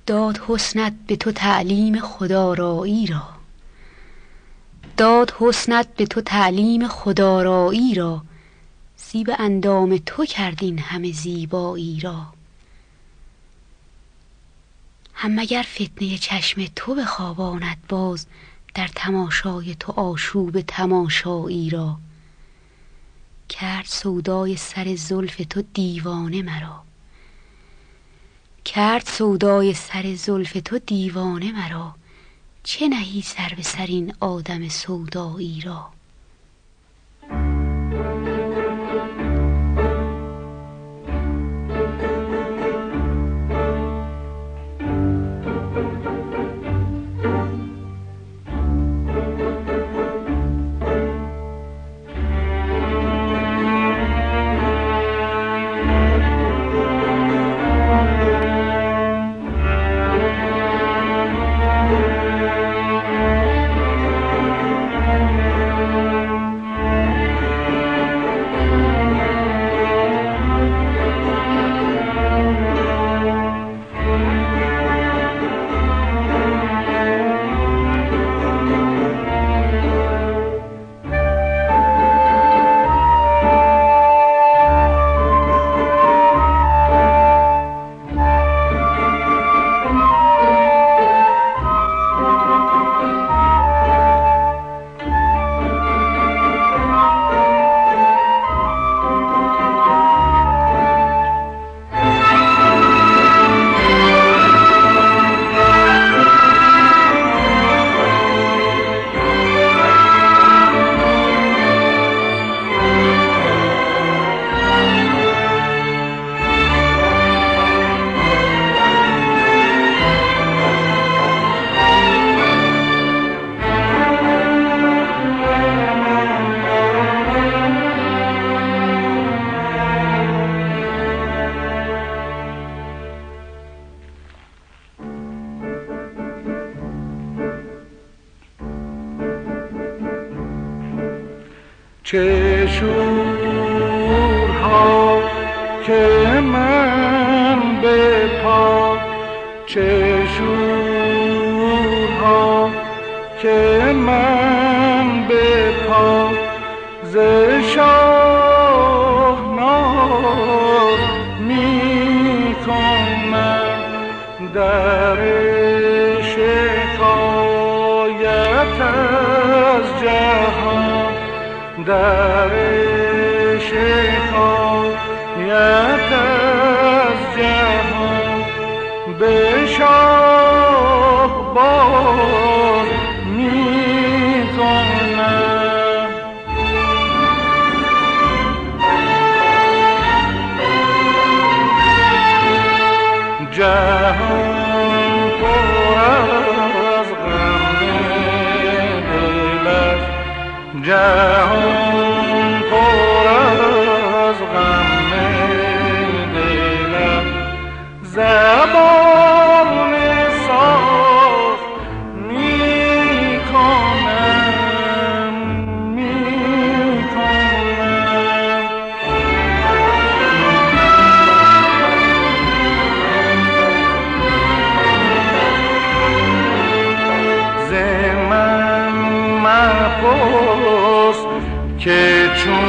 داد حسنت به تو تعلیم خودآرایی را، داد حسنت به تو تعلیم خودآرایی را، زیب اندام تو کرد این همه زیبایی را. هم مگر فتنه چشم تو بخواباند باز در تماشای تو آشوب تماشایی را. کرد سودای سر زلف تو دیوانه مرا، کرد سودای سر زلف تو دیوانه مرا. چه نهی سر به سر این آدم سودایی را. چه شورها که من به پا، چه شورها که من به پا ز شاهناز می کنم. در شکایت از جهان، در شکایت از جهان به شاه باز می کنم. جهان پر از غم دل است، جهان پر از غم دل است. زبان صاف می کنم، می کنم. ز من مپرس که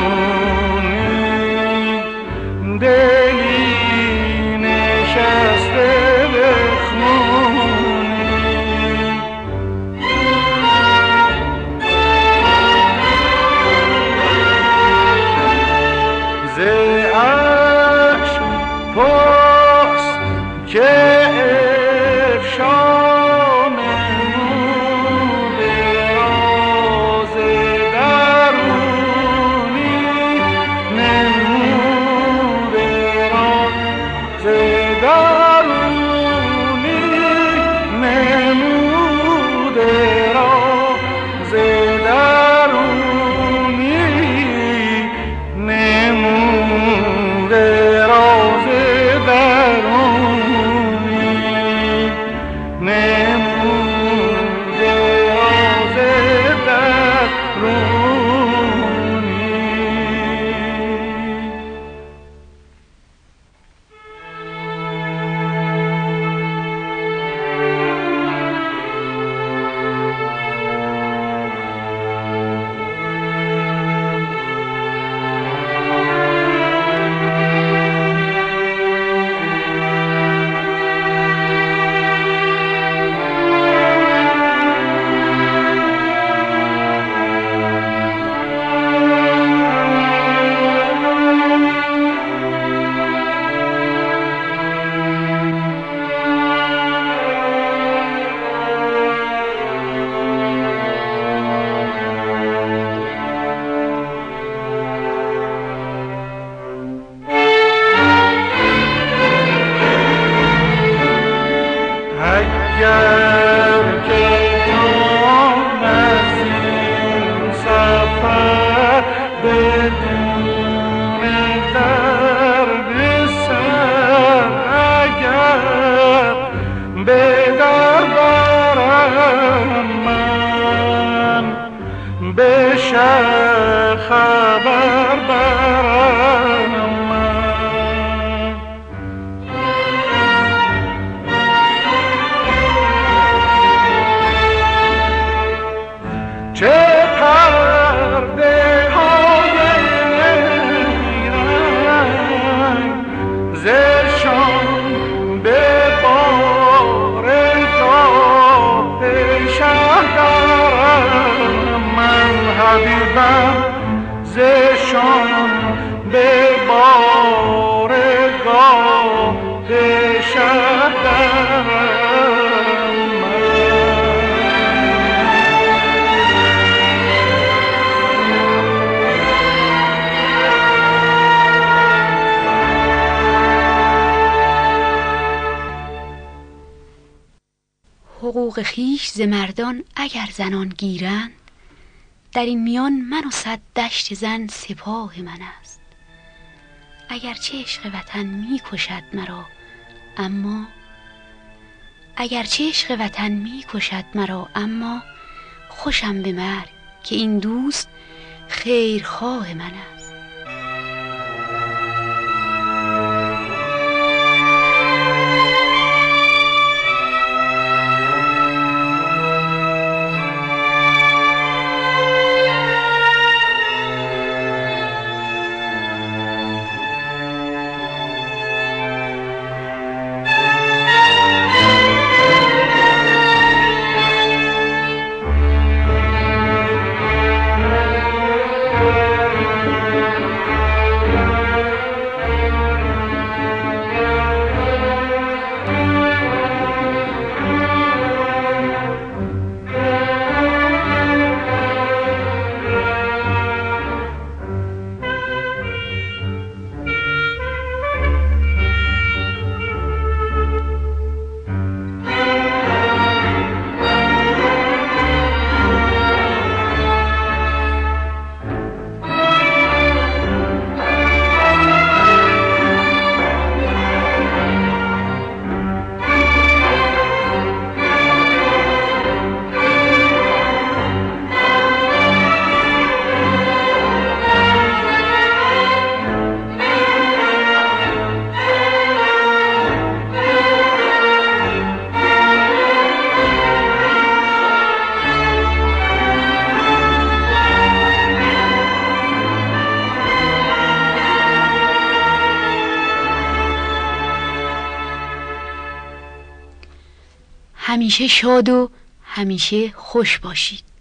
چونی دلی نشسته به خونی. ز اشک پرس که افشا درونی اگر که جان از این سفر بدون درد سر اگر به در برم من به شه خبر برم من چه پرده های رنگ زشان به بار داغ شهر دارم من حبیبم زشان به بار گاه شهر دارم حقوق خویش ز مردان اگر زنان گیرند، در این میان من و صد دشت زن سپاه من است. اگرچه عشق وطن می کشد مرا اما خوشم به مرگ که این دوست خیرخواه من است. همیشه شاد و همیشه خوش باشید.